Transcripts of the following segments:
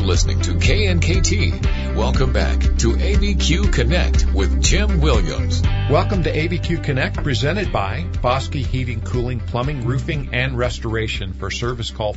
listening to KNKT. Welcome back to ABQ Connect with Jim Williams. Welcome to ABQ Connect, presented by Bosque Heating, Cooling, Plumbing, Roofing, and Restoration. For service, call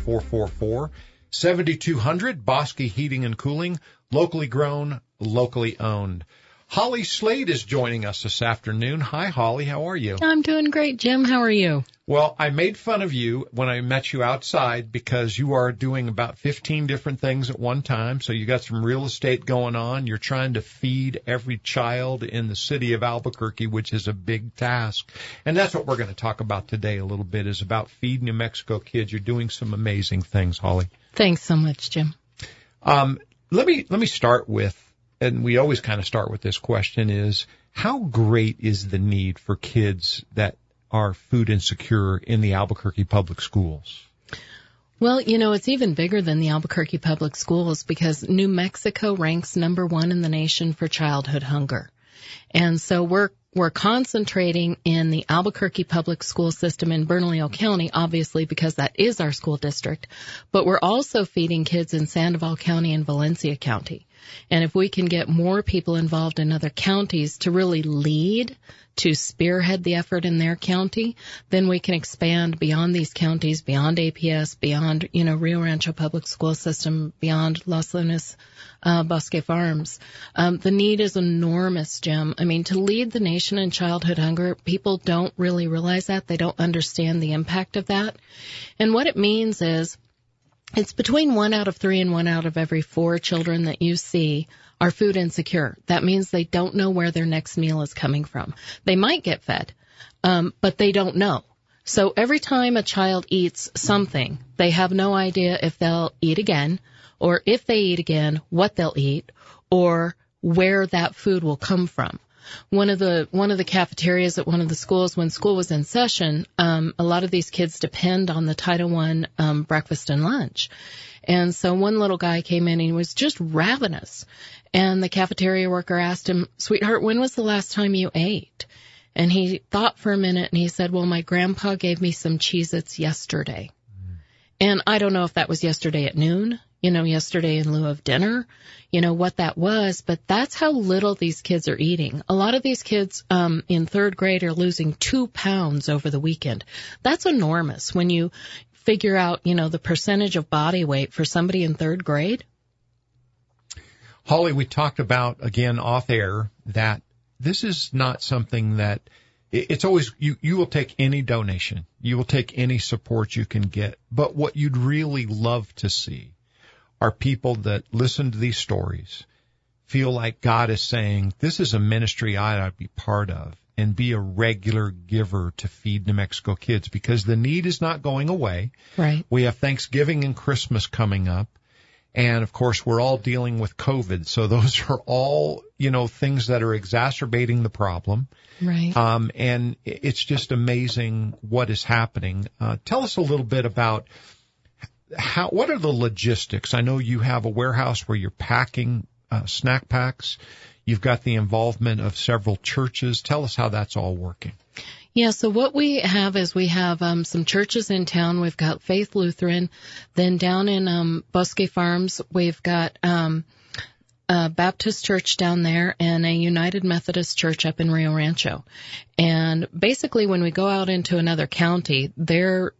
444-7200. Bosque Heating and Cooling, locally grown, locally owned. Holly Slade is joining us this afternoon. Hi, Holly. How are you? I'm doing great, Jim. How are you? Well, I made fun of you when I met you outside because you are doing about 15 different things at one time. So you got some real estate going on. You're trying to feed every child in the city of Albuquerque, which is a big task. And that's what we're going to talk about today a little bit, is about Feed New Mexico Kids. You're doing some amazing things, Holly. Thanks so much, Jim. Let me start with, and we always kind of start with this question, is how great is the need for kids that are food insecure in the Albuquerque public schools? Well, you know, it's even bigger than the Albuquerque public schools because New Mexico ranks #1 in the nation for childhood hunger. And so we're concentrating in the Albuquerque public school system in Bernalillo County, obviously, because that is our school district. But we're also feeding kids in Sandoval County and Valencia County. And if we can get more people involved in other counties to really lead, to spearhead the effort in their county, then we can expand beyond these counties, beyond APS, beyond, Rio Rancho Public School System, beyond Las Lunas, Bosque Farms. The need is enormous, Jim. I mean, to lead the nation in childhood hunger, people don't really realize that. They don't understand the impact of that. And what it means is, it's between 1 out of 3 and 1 out of every 4 children that you see are food insecure. That means they don't know where their next meal is coming from. They might get fed, but they don't know. So every time a child eats something, they have no idea if they'll eat again, or if they eat again, what they'll eat, or where that food will come from. One of the cafeterias at one of the schools, when school was in session, a lot of these kids depend on the Title I breakfast and lunch. And so one little guy came in and he was just ravenous. And the cafeteria worker asked him, "Sweetheart, when was the last time you ate?" And he thought for a minute and he said, "Well, my grandpa gave me some Cheez-Its yesterday." And I don't know if that was yesterday at noon, yesterday in lieu of dinner, what that was, but that's how little these kids are eating. A lot of these kids in 3rd grade are losing 2 pounds over the weekend. That's enormous when you figure out, the percentage of body weight for somebody in 3rd grade. Holly, we talked about, again, off air, that this is not something that it's always, you will take any donation. You will take any support you can get. But what you'd really love to see are people that listen to these stories, feel like God is saying, this is a ministry I ought to be part of, and be a regular giver to Feed New Mexico Kids, because the need is not going away. Right. We have Thanksgiving and Christmas coming up. And, of course, we're all dealing with COVID. So those are all, things that are exacerbating the problem. Right. And it's just amazing what is happening. Tell us a little bit about what are the logistics? I know you have a warehouse where you're packing snack packs. You've got the involvement of several churches. Tell us how that's all working. Yeah, so what we have is we have some churches in town. We've got Faith Lutheran. Then down in Bosque Farms, we've got a Baptist church down there and a United Methodist church up in Rio Rancho. And basically when we go out into another county, their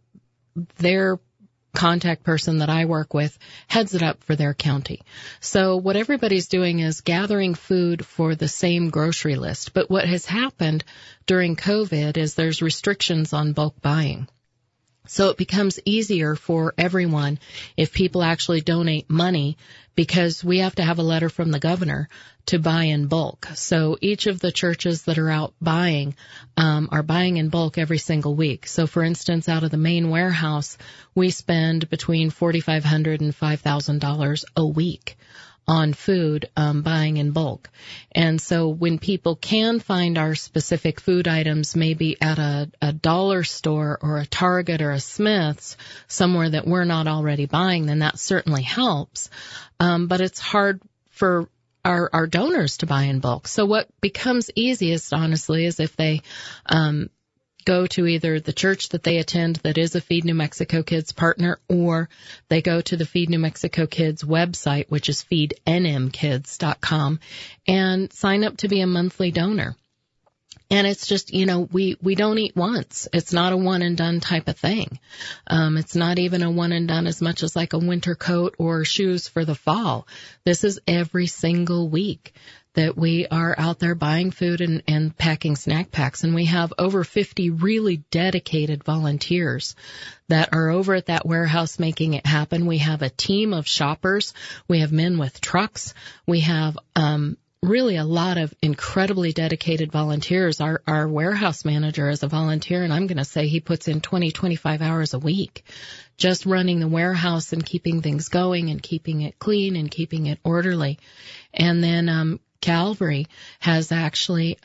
contact person that I work with heads it up for their county. So what everybody's doing is gathering food for the same grocery list. But what has happened during COVID is there's restrictions on bulk buying. So it becomes easier for everyone if people actually donate money, because we have to have a letter from the governor to buy in bulk. So each of the churches that are out buying are buying in bulk every single week. So, for instance, out of the main warehouse, we spend between $4,500 and $5,000 a week on food, buying in bulk. And so when people can find our specific food items, maybe at a dollar store or a Target or a Smith's, somewhere that we're not already buying, then that certainly helps. But it's hard for our donors to buy in bulk. So what becomes easiest, honestly, is if they go to either the church that they attend that is a Feed New Mexico Kids partner, or they go to the Feed New Mexico Kids website, which is feednmkids.com, and sign up to be a monthly donor. And it's just, we don't eat once. It's not a one and done type of thing. It's not even a one and done as much as like a winter coat or shoes for the fall. This is every single week that we are out there buying food and packing snack packs. And we have over 50 really dedicated volunteers that are over at that warehouse making it happen. We have a team of shoppers. We have men with trucks. We have, really a lot of incredibly dedicated volunteers. Our warehouse manager is a volunteer, and I'm going to say he puts in 25 hours a week just running the warehouse and keeping things going and keeping it clean and keeping it orderly. And then Calvary has actually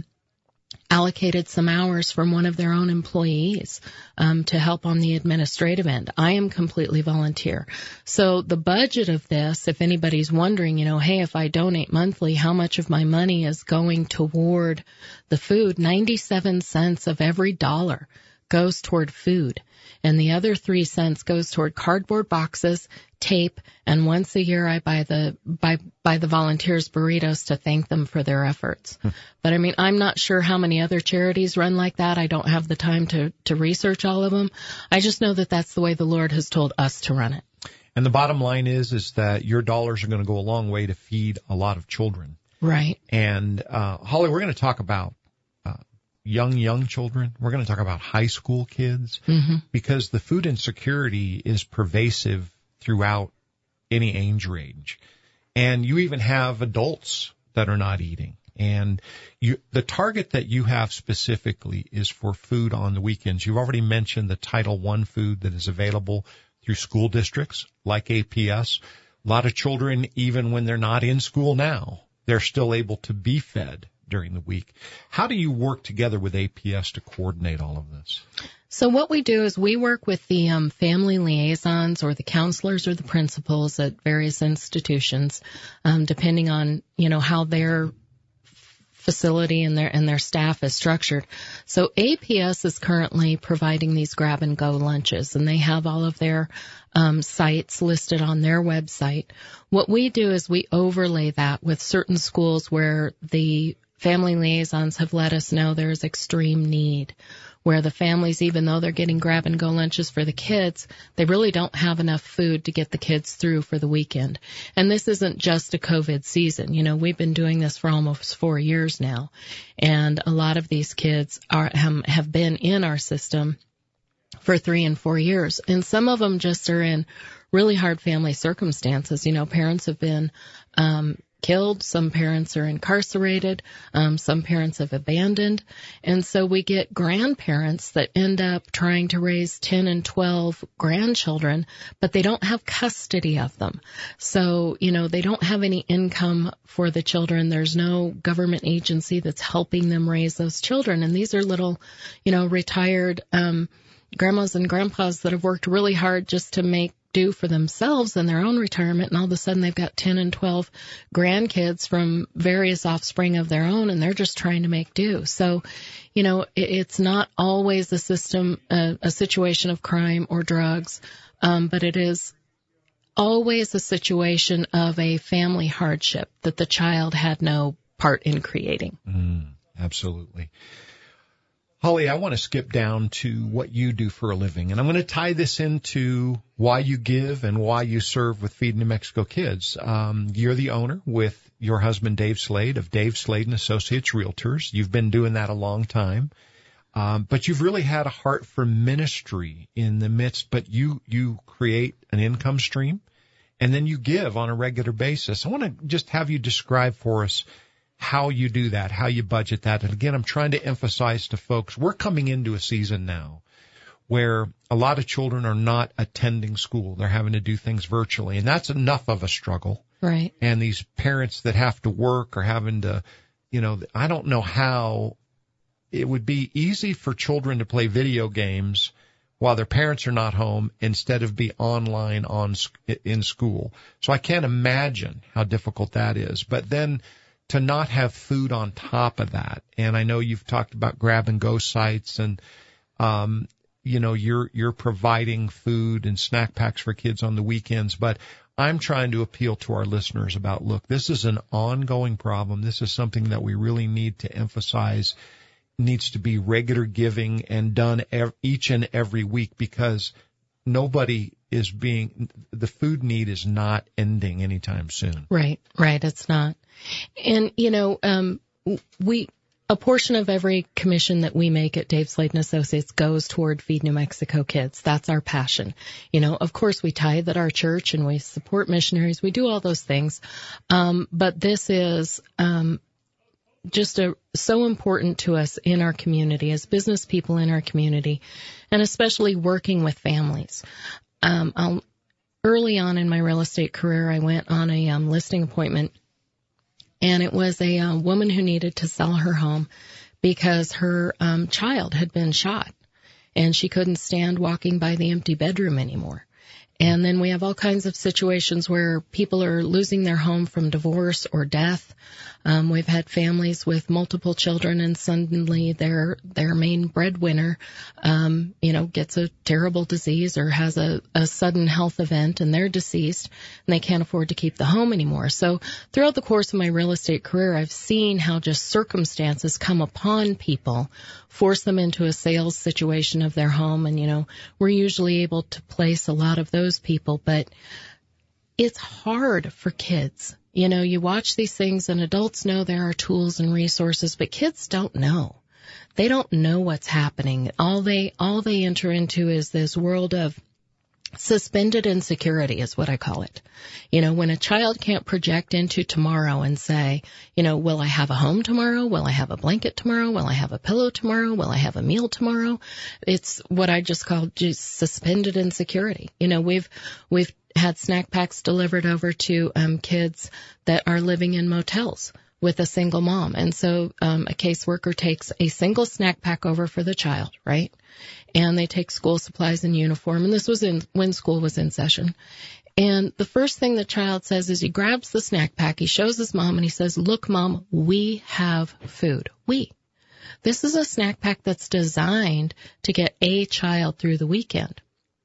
allocated some hours from one of their own employees to help on the administrative end. I am completely volunteer. So the budget of this, if anybody's wondering, hey, if I donate monthly, how much of my money is going toward the food? 97 cents of every dollar goes toward food. And the other 3 cents goes toward cardboard boxes, tape, and once a year I buy the volunteers burritos to thank them for their efforts. But I mean, I'm not sure how many other charities run like that. I don't have the time to research all of them. I just know that that's the way the Lord has told us to run it. And the bottom line is that your dollars are going to go a long way to feed a lot of children. Right. And, Holly, we're going to talk about young children. We're going to talk about high school kids, because the food insecurity is pervasive throughout any age range. And you even have adults that are not eating. And the target that you have specifically is for food on the weekends. You've already mentioned the Title I food that is available through school districts like APS. A lot of children, even when they're not in school now, they're still able to be fed during the week. How do you work together with APS to coordinate all of this? So what we do is we work with the family liaisons or the counselors or the principals at various institutions, depending on, how their facility and their staff is structured. So APS is currently providing these grab and go lunches, and they have all of their sites listed on their website. What we do is we overlay that with certain schools where the family liaisons have let us know there's extreme need, where the families, even though they're getting grab and go lunches for the kids, they really don't have enough food to get the kids through for the weekend. And this isn't just a COVID season. We've been doing this for almost 4 years now. And a lot of these kids have been in our system for 3 and 4 years. And some of them just are in really hard family circumstances. Parents have been killed. Some parents are incarcerated. Some parents have abandoned. And so we get grandparents that end up trying to raise 10 and 12 grandchildren, but they don't have custody of them. So, they don't have any income for the children. There's no government agency that's helping them raise those children. And these are little, retired grandmas and grandpas that have worked really hard just to make do for themselves in their own retirement, and all of a sudden they've got 10 and 12 grandkids from various offspring of their own, and they're just trying to make do. So, it's not always a situation of crime or drugs, but it is always a situation of a family hardship that the child had no part in creating. Absolutely. Holly, I want to skip down to what you do for a living, and I'm going to tie this into why you give and why you serve with Feed New Mexico Kids. You're the owner with your husband, Dave Slade, of Dave Slade & Associates Realtors. You've been doing that a long time, but you've really had a heart for ministry in the midst, but you create an income stream, and then you give on a regular basis. I want to just have you describe for us how you do that, how you budget that. And again, I'm trying to emphasize to folks, we're coming into a season now where a lot of children are not attending school. They're having to do things virtually, and that's enough of a struggle. Right. And these parents that have to work are having to, I don't know how it would be easy for children to play video games while their parents are not home instead of be online in school. So I can't imagine how difficult that is. But then to not have food on top of that. And I know you've talked about grab and go sites and, you're providing food and snack packs for kids on the weekends, but I'm trying to appeal to our listeners about, look, this is an ongoing problem. This is something that we really need to emphasize, needs to be regular giving and done each and every week, because the food need is not ending anytime soon. Right, it's not. And, a portion of every commission that we make at Dave Slade & Associates goes toward Feed New Mexico Kids. That's our passion. Of course we tithe at our church and we support missionaries. We do all those things. But this is, just so important to us in our community as business people in our community, and especially working with families. Early on in my real estate career, I went on a listing appointment, and it was a woman who needed to sell her home because her child had been shot, and she couldn't stand walking by the empty bedroom anymore. And then we have all kinds of situations where people are losing their home from divorce or death. We've had families with multiple children, and suddenly their main breadwinner, gets a terrible disease or has a sudden health event, and they're deceased, and they can't afford to keep the home anymore. So throughout the course of my real estate career, I've seen how just circumstances come upon people, force them into a sales situation of their home, and, we're usually able to place a lot of those people, but it's hard for kids. You watch these things, and adults know there are tools and resources, but kids don't know. They don't know what's happening. All they enter into is this world of suspended insecurity, is what I call it. When a child can't project into tomorrow and say, will I have a home tomorrow? Will I have a blanket tomorrow? Will I have a pillow tomorrow? Will I have a meal tomorrow? It's what I just call just suspended insecurity. We've had snack packs delivered over to kids that are living in motels with a single mom. And so a caseworker takes a single snack pack over for the child, right? And they take school supplies and uniform. And this was when school was in session. And the first thing the child says is he grabs the snack pack, he shows his mom, and he says, "Look, Mom, we have food." This is a snack pack that's designed to get a child through the weekend.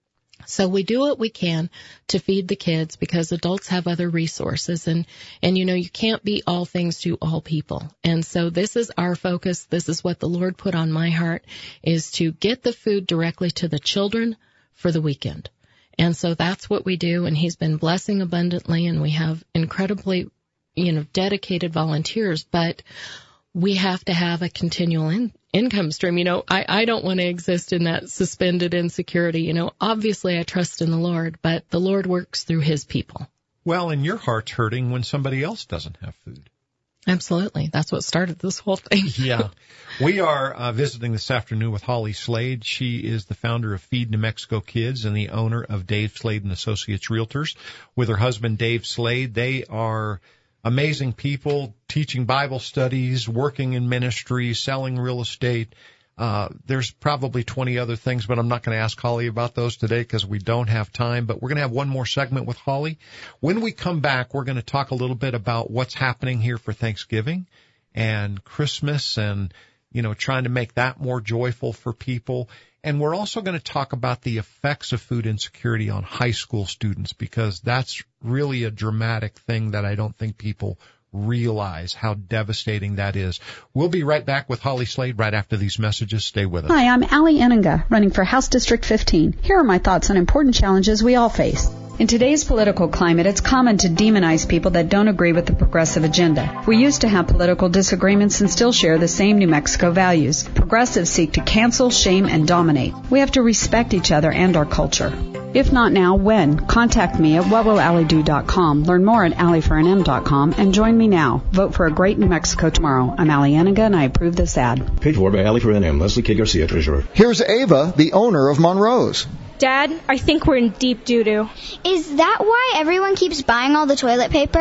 So we do what we can to feed the kids because adults have other resources, and you can't be all things to all people. And so this is our focus. This is what the Lord put on my heart, is to get the food directly to the children for the weekend. And so that's what we do, and He's been blessing abundantly, and we have incredibly, dedicated volunteers, but we have to have a continual income stream. I don't want to exist in that suspended insecurity. Obviously I trust in the Lord, but the Lord works through His people. Well, and your heart's hurting when somebody else doesn't have food. Absolutely. That's what started this whole thing. Yeah. We are visiting this afternoon with Holly Slade. She is the founder of Feed New Mexico Kids and the owner of Dave Slade & Associates Realtors. With her husband, Dave Slade, they are amazing people, teaching Bible studies, working in ministry, selling real estate. There's probably 20 other things, but I'm not going to ask Holly about those today because we don't have time. But we're going to have one more segment with Holly. When we come back, we're going to talk a little bit about what's happening here for Thanksgiving and Christmas and, trying to make that more joyful for people. And we're also going to talk about the effects of food insecurity on high school students, because that's really a dramatic thing that I don't think people realize how devastating that is. We'll be right back with Holly Slade right after these messages. Stay with us. Hi, I'm Allie Eninga, running for House District 15. Here are my thoughts on important challenges we all face. In today's political climate, it's common to demonize people that don't agree with the progressive agenda. We used to have political disagreements and still share the same New Mexico values. Progressives seek to cancel, shame, and dominate. We have to respect each other and our culture. If not now, when? Contact me at whatwillallie.com. Learn more at alliefornm.com and join me now. Vote for a great New Mexico tomorrow. I'm Allie Eninga, and I approve this ad. Paid for by Allie for NM. Leslie K. Garcia, Treasurer. Here's Ava, the owner of Monroe's. Dad, I think we're in deep doo-doo. Is that why everyone keeps buying all the toilet paper?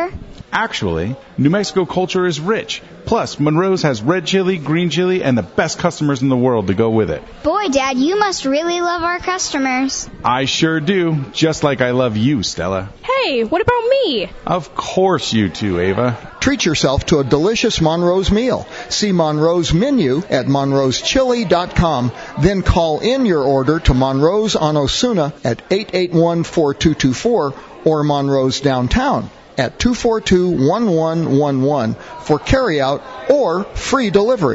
Actually, New Mexico culture is rich. Plus, Monroe's has red chili, green chili, and the best customers in the world to go with it. Boy, Dad, you must really love our customers. I sure do, just like I love you, Stella. Hey, what about me? Of course you too, Ava. Treat yourself to a delicious Monroe's meal. See Monroe's menu at monroeschili.com. Then call in your order to Monroe's on Osuna at 881-4224 or Monroe's downtown at 242-1111 for carryout or free delivery.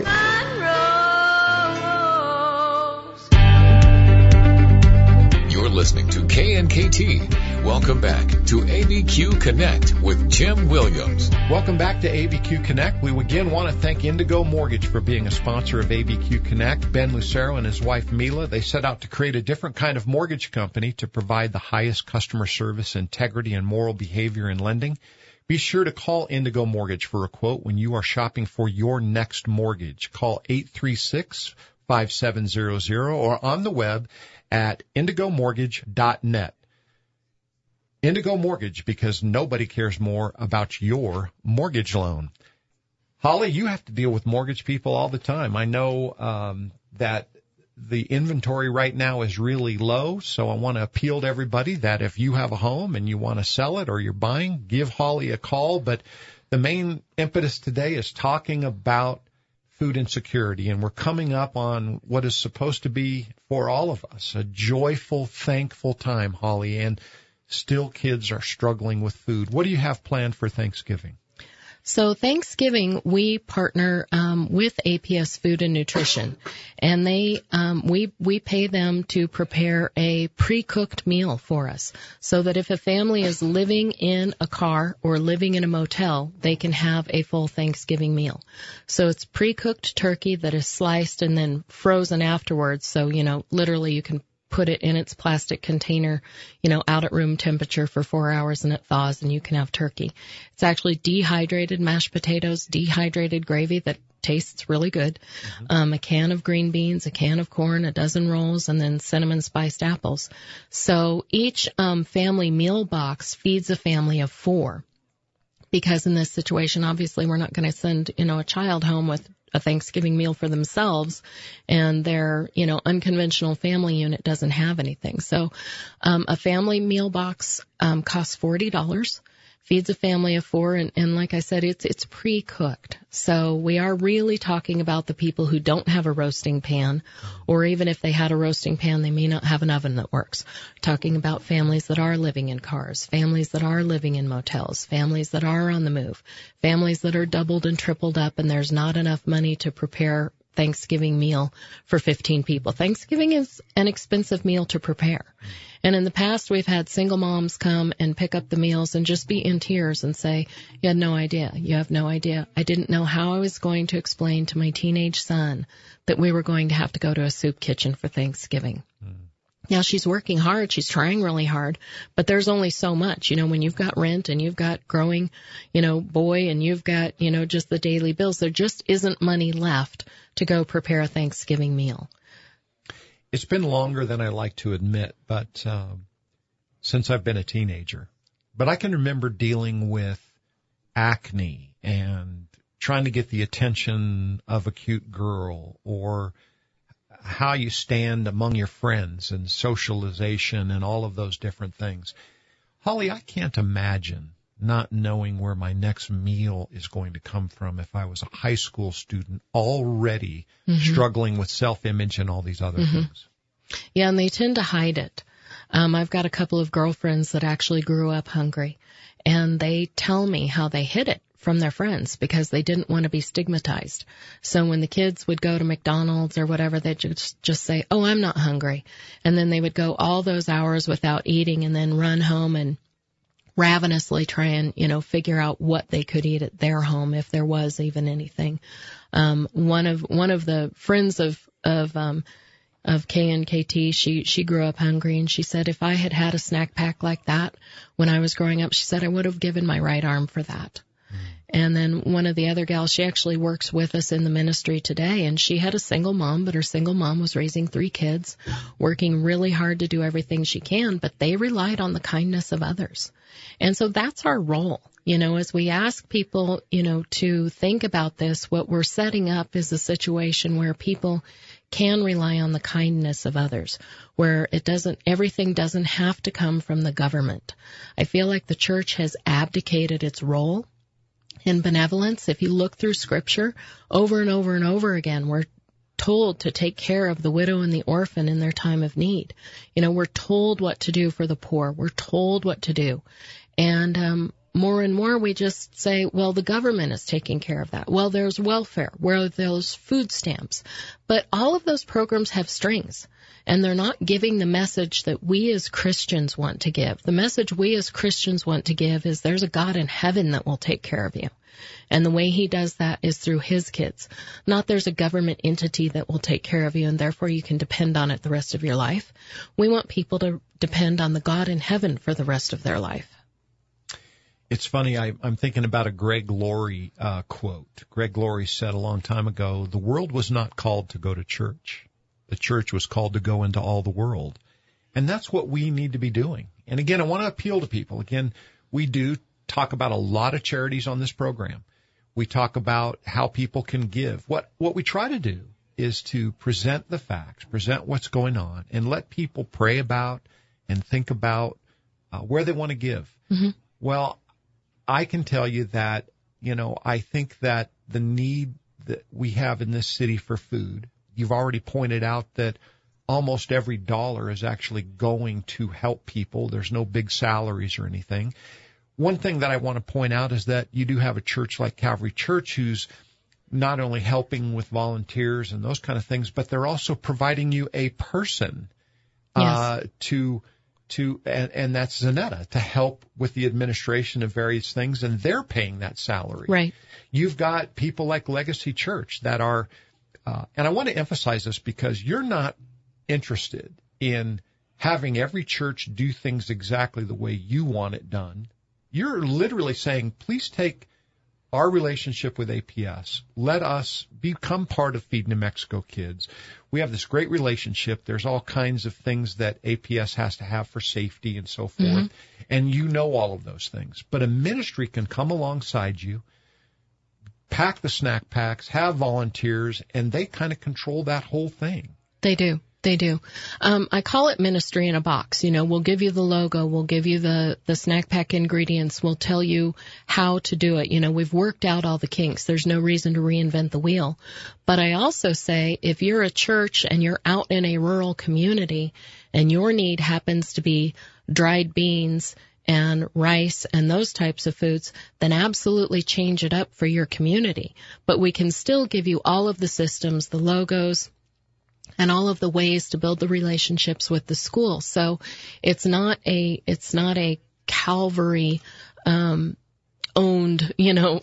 You're listening to KNKT. Welcome back to ABQ Connect with Jim Williams. Welcome back to ABQ Connect. We again want to thank Indigo Mortgage for being a sponsor of ABQ Connect. Ben Lucero and his wife Mila, they set out to create a different kind of mortgage company to provide the highest customer service, integrity, and moral behavior in lending. Be sure to call Indigo Mortgage for a quote when you are shopping for your next mortgage. Call 836-5700 or on the web at indigomortgage.net. Indigo Mortgage, because nobody cares more about your mortgage loan. Holly, you have to deal with mortgage people all the time. I know that the inventory right now is really low, so I want to appeal to everybody that if you have a home and you want to sell it or you're buying, give Holly a call. But the main impetus today is talking about food insecurity, and we're coming up on what is supposed to be, for all of us, a joyful, thankful time, Holly, and still kids are struggling with food. What do you have planned for Thanksgiving? So Thanksgiving, we partner with APS Food and Nutrition, and they we pay them to prepare a pre-cooked meal for us, so that if a family is living in a car or living in a motel, they can have a full Thanksgiving meal. So it's pre-cooked turkey that is sliced and then frozen afterwards. So, literally you can put it in its plastic container, out at room temperature for 4 hours, and it thaws and you can have turkey. It's actually dehydrated mashed potatoes, dehydrated gravy that tastes really good, a can of green beans, a can of corn, a dozen rolls, and then cinnamon spiced apples. So each family meal box feeds a family of 4. Because in this situation, obviously, we're not going to send, a child home with a Thanksgiving meal for themselves, and their, unconventional family unit doesn't have anything. So, a family meal box, costs $40, feeds a family of 4, and like I said, it's pre-cooked. So we are really talking about the people who don't have a roasting pan, or even if they had a roasting pan, they may not have an oven that works. Talking about families that are living in cars, families that are living in motels, families that are on the move, families that are doubled and tripled up, and there's not enough money to prepare Thanksgiving meal for 15 people. Thanksgiving is an expensive meal to prepare. And in the past, we've had single moms come and pick up the meals and just be in tears and say, you had no idea. You have no idea. I didn't know how I was going to explain to my teenage son that we were going to have to go to a soup kitchen for Thanksgiving. Now, she's working hard. She's trying really hard, but there's only so much. When you've got rent and you've got growing, boy, and you've got, just the daily bills, there just isn't money left to go prepare a Thanksgiving meal. It's been longer than I like to admit, but since I've been a teenager. But I can remember dealing with acne and trying to get the attention of a cute girl, or how you stand among your friends and socialization and all of those different things. Holly, I can't imagine not knowing where my next meal is going to come from if I was a high school student already struggling with self-image and all these other things. Yeah, and they tend to hide it. I've got a couple of girlfriends that actually grew up hungry, and they tell me how they hid it from their friends because they didn't want to be stigmatized. So when the kids would go to McDonald's or whatever, they'd just say, oh, I'm not hungry. And then they would go all those hours without eating and then run home and ravenously try and, figure out what they could eat at their home if there was even anything. One of the friends of KNKT, she grew up hungry, and she said, if I had had a snack pack like that when I was growing up, she said, I would have given my right arm for that. And then one of the other gals, she actually works with us in the ministry today, and she had a single mom, but her single mom was raising 3 kids, working really hard to do everything she can, but they relied on the kindness of others. And so that's our role. As we ask people, to think about this, what we're setting up is a situation where people can rely on the kindness of others, where everything doesn't have to come from the government. I feel like the church has abdicated its role in benevolence. If you look through Scripture, over and over and over again, we're told to take care of the widow and the orphan in their time of need. We're told what to do for the poor. We're told what to do. And more and more we just say, well, the government is taking care of that. Well, there's welfare. Where there's food stamps. But all of those programs have strings, and they're not giving the message that we as Christians want to give. The message we as Christians want to give is there's a God in heaven that will take care of you. And the way he does that is through his kids. Not there's a government entity that will take care of you and therefore you can depend on it the rest of your life. We want people to depend on the God in heaven for the rest of their life. It's funny, I'm thinking about a Greg Laurie quote. Greg Laurie said a long time ago, the world was not called to go to church. The church was called to go into all the world. And that's what we need to be doing. And again, I want to appeal to people. Again, we do talk about a lot of charities on this program. We talk about how people can give. What we try to do is to present the facts, present what's going on, and let people pray about and think about where they want to give. Mm-hmm. Well, I can tell you that, I think that the need that we have in this city for food, you've already pointed out that almost every dollar is actually going to help people. There's no big salaries or anything. One thing that I want to point out is that you do have a church like Calvary Church who's not only helping with volunteers and those kind of things, but they're also providing you a person yes. And that's Zanetta, to help with the administration of various things, and they're paying that salary. Right. You've got people like Legacy Church that are, and I want to emphasize this because you're not interested in having every church do things exactly the way you want it done. You're literally saying, please take our relationship with APS. Let us become part of Feed New Mexico Kids. We have this great relationship. There's all kinds of things that APS has to have for safety and so forth. Mm-hmm. And all of those things. But a ministry can come alongside you, pack the snack packs, have volunteers, and they kind of control that whole thing. They do. They do. I call it ministry in a box. We'll give you the logo. We'll give you the snack pack ingredients. We'll tell you how to do it. We've worked out all the kinks. There's no reason to reinvent the wheel. But I also say if you're a church and you're out in a rural community and your need happens to be dried beans and rice and those types of foods, then absolutely change it up for your community. But we can still give you all of the systems, the logos, and all of the ways to build the relationships with the school. So it's not a Calvary owned,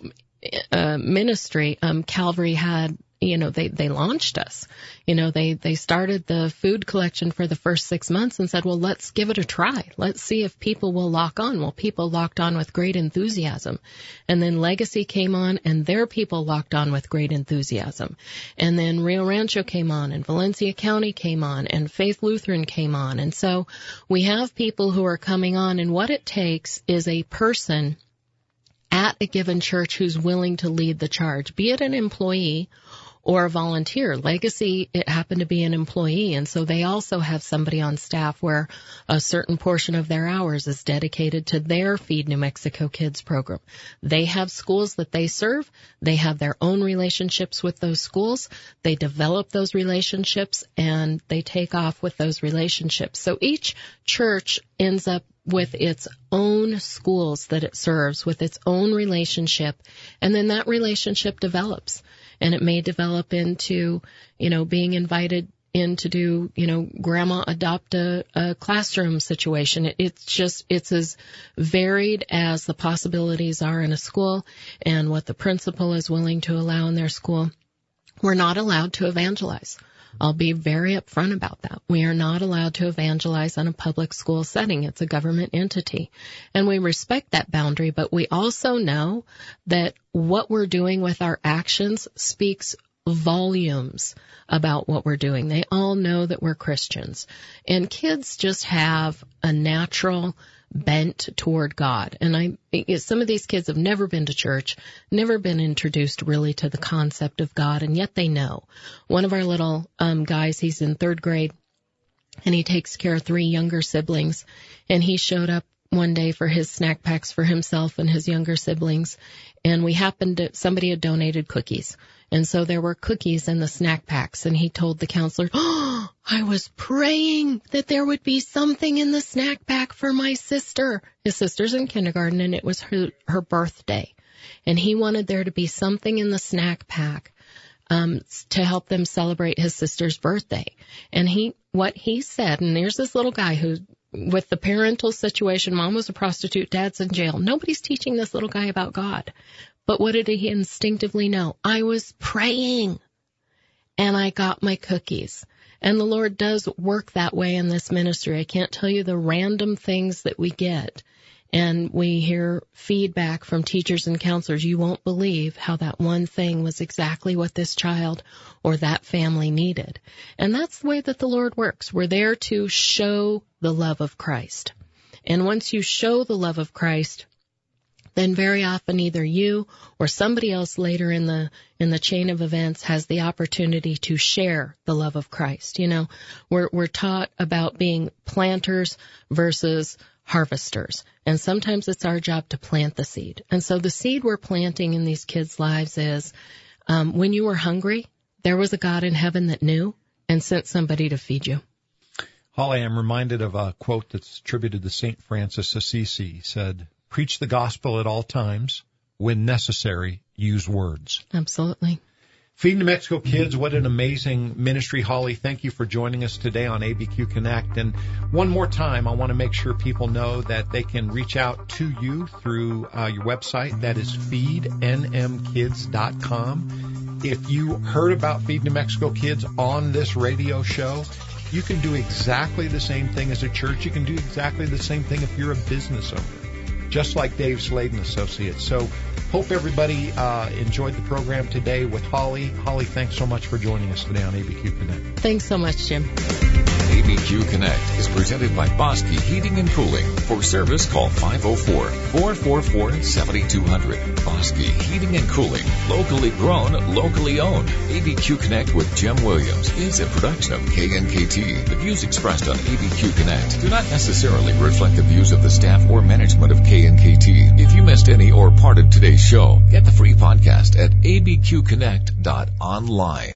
ministry. Calvary had, they launched us. They started the food collection for the first 6 months and said, well, let's give it a try. Let's see if people will lock on. Well, people locked on with great enthusiasm. And then Legacy came on and their people locked on with great enthusiasm. And then Rio Rancho came on and Valencia County came on and Faith Lutheran came on. And so we have people who are coming on, and what it takes is a person at a given church who's willing to lead the charge, be it an employee or a volunteer. Legacy, it happened to be an employee, and so they also have somebody on staff where a certain portion of their hours is dedicated to their Feed New Mexico Kids program. They have schools that they serve. They have their own relationships with those schools. They develop those relationships, and they take off with those relationships. So each church ends up with its own schools that it serves, with its own relationship, and then that relationship develops. And it may develop into, being invited in to do, grandma adopt a classroom situation. It's as varied as the possibilities are in a school and what the principal is willing to allow in their school. We're not allowed to evangelize. I'll be very upfront about that. We are not allowed to evangelize in a public school setting. It's a government entity. And we respect that boundary, but we also know that what we're doing with our actions speaks volumes about what we're doing. They all know that we're Christians. And kids just have a natural bent toward God. And some of these kids have never been to church, never been introduced really to the concept of God, and yet they know. One of our little guys, he's in 3rd grade, and he takes care of 3 younger siblings, and he showed up one day for his snack packs for himself and his younger siblings, and somebody had donated cookies. And so there were cookies in the snack packs, and he told the counselor, "Oh, I was praying that there would be something in the snack pack for my sister." His sister's in kindergarten, and it was her birthday. And he wanted there to be something in the snack pack to help them celebrate his sister's birthday. And what he said, and there's this little guy who, with the parental situation, mom was a prostitute, dad's in jail. Nobody's teaching this little guy about God. But what did he instinctively know? I was praying, and I got my cookies. And the Lord does work that way in this ministry. I can't tell you the random things that we get. And we hear feedback from teachers and counselors. You won't believe how that one thing was exactly what this child or that family needed. And that's the way that the Lord works. We're there to show the love of Christ. And once you show the love of Christ, then very often either you or somebody else later in the chain of events has the opportunity to share the love of Christ. You know, we're taught about being planters versus harvesters. And sometimes it's our job to plant the seed. And so the seed we're planting in these kids' lives is, when you were hungry, there was a God in heaven that knew and sent somebody to feed you. Holly, I'm reminded of a quote that's attributed to St. Francis Assisi. He said, "Preach the gospel at all times. When necessary, use words." Absolutely. Feed New Mexico Kids, what an amazing ministry. Holly, thank you for joining us today on ABQ Connect. And one more time, I want to make sure people know that they can reach out to you through your website. That is feednmkids.com. If you heard about Feed New Mexico Kids on this radio show, you can do exactly the same thing as a church. You can do exactly the same thing if you're a business owner, just like Dave Slade and Associates. So hope everybody enjoyed the program today with Holly. Holly, thanks so much for joining us today on ABQ Connect. Thanks so much, Jim. ABQ Connect is presented by Bosque Heating and Cooling. For service, call 504-444-7200. Bosque Heating and Cooling. Locally grown, locally owned. ABQ Connect with Jim Williams is a production of KNKT. The views expressed on ABQ Connect do not necessarily reflect the views of the staff or management of KNKT. If you missed any or part of today's show, get the free podcast at abqconnect.online.